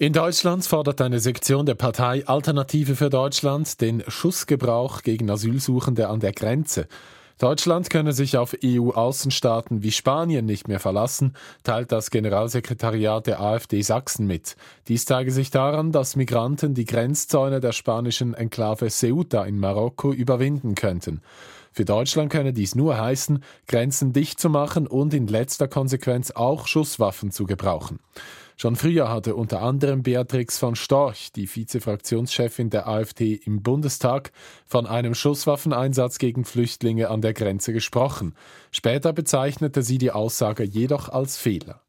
In Deutschland fordert eine Sektion der Partei Alternative für Deutschland den Schussgebrauch gegen Asylsuchende an der Grenze. Deutschland könne sich auf EU-Außenstaaten wie Spanien nicht mehr verlassen, teilt das Generalsekretariat der AfD Sachsen mit. Dies zeige sich daran, dass Migranten die Grenzzäune der spanischen Enklave Ceuta in Marokko überwinden könnten. Für Deutschland könne dies nur heißen, Grenzen dicht zu machen und in letzter Konsequenz auch Schusswaffen zu gebrauchen. Schon früher hatte unter anderem Beatrix von Storch, die Vizefraktionschefin der AfD im Bundestag, von einem Schusswaffeneinsatz gegen Flüchtlinge an der Grenze gesprochen. Später bezeichnete sie die Aussage jedoch als Fehler.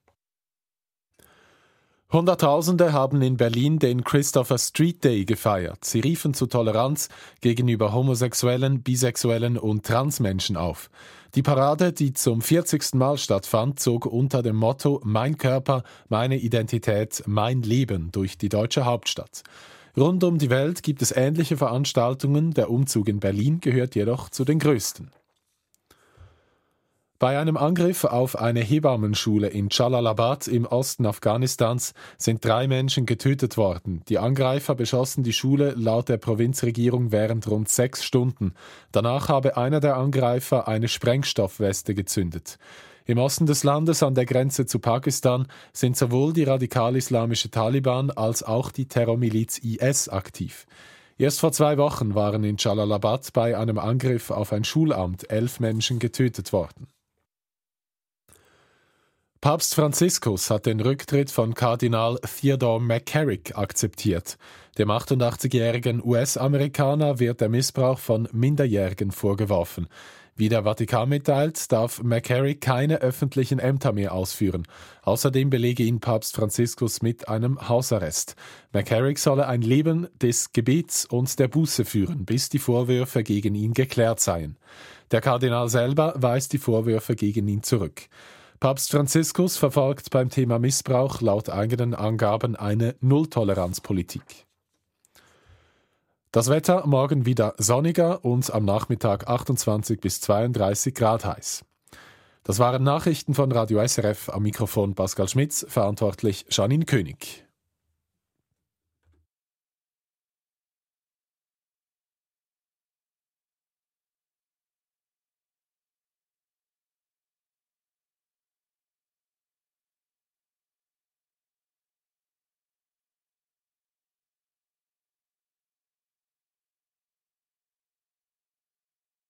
Hunderttausende haben in Berlin den Christopher Street Day gefeiert. Sie riefen zu Toleranz gegenüber Homosexuellen, Bisexuellen und Transmenschen auf. Die Parade, die zum 40. Mal stattfand, zog unter dem Motto »Mein Körper, meine Identität, mein Leben« durch die deutsche Hauptstadt. Rund um die Welt gibt es ähnliche Veranstaltungen, der Umzug in Berlin gehört jedoch zu den größten. Bei einem Angriff auf eine Hebammenschule in Jalalabad im Osten Afghanistans sind 3 Menschen getötet worden. Die Angreifer beschossen die Schule laut der Provinzregierung während rund 6 Stunden. Danach habe einer der Angreifer eine Sprengstoffweste gezündet. Im Osten des Landes an der Grenze zu Pakistan sind sowohl die radikal-islamische Taliban als auch die Terrormiliz IS aktiv. Erst vor 2 Wochen waren in Jalalabad bei einem Angriff auf ein Schulamt 11 Menschen getötet worden. Papst Franziskus hat den Rücktritt von Kardinal Theodore McCarrick akzeptiert. Dem 88-jährigen US-Amerikaner wird der Missbrauch von Minderjährigen vorgeworfen. Wie der Vatikan mitteilt, darf McCarrick keine öffentlichen Ämter mehr ausführen. Außerdem belege ihn Papst Franziskus mit einem Hausarrest. McCarrick solle ein Leben des Gebets und der Buße führen, bis die Vorwürfe gegen ihn geklärt seien. Der Kardinal selber weist die Vorwürfe gegen ihn zurück. Papst Franziskus verfolgt beim Thema Missbrauch laut eigenen Angaben eine Nulltoleranzpolitik. Das Wetter morgen wieder sonniger und am Nachmittag 28 bis 32 Grad heiß. Das waren Nachrichten von Radio SRF, am Mikrofon Pascal Schmitz, verantwortlich Janine König.